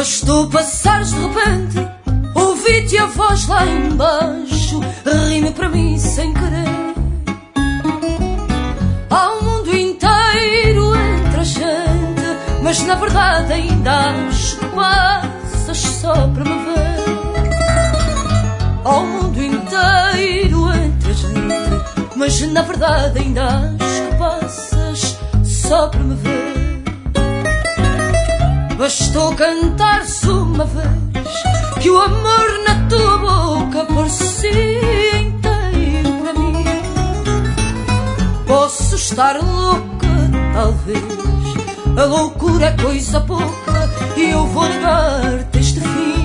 Bastou passares de repente, ouvi-te a voz lá embaixo, rime para mim sem querer. Há um mundo inteiro entre a gente, mas na verdade ainda acho que passas só para me ver. Há um mundo inteiro entre a gente, mas na verdade ainda acho que passas só para me ver. Bastou cantar-se uma vez que o amor na tua boca parecia inteiro para mim. Posso estar louca, talvez, a loucura é coisa pouca e eu vou negar-te este fim.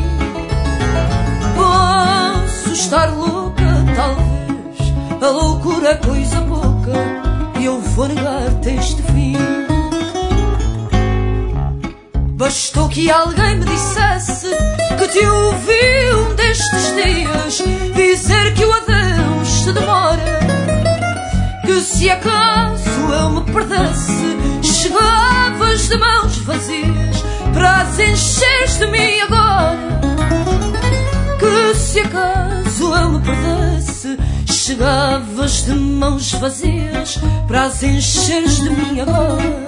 Posso estar louca, talvez, a loucura é coisa pouca e eu vou negar-te este fim. Bastou que alguém me dissesse que te ouvi um destes dias dizer que o adeus se demora, que se acaso eu me perdesse chegavas de mãos vazias para as encheres de mim agora. Que se acaso eu me perdesse chegavas de mãos vazias para as encheres de mim agora.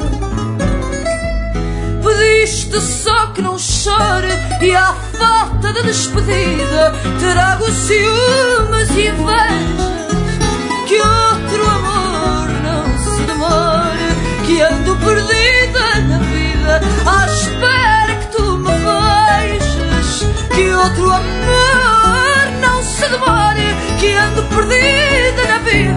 Pediste só que não chore e à falta de despedida trago ciúmes e invejas. Que outro amor não se demore, que ando perdida na vida à espera que tu me vejas. Que outro amor não se demore, que ando perdida na vida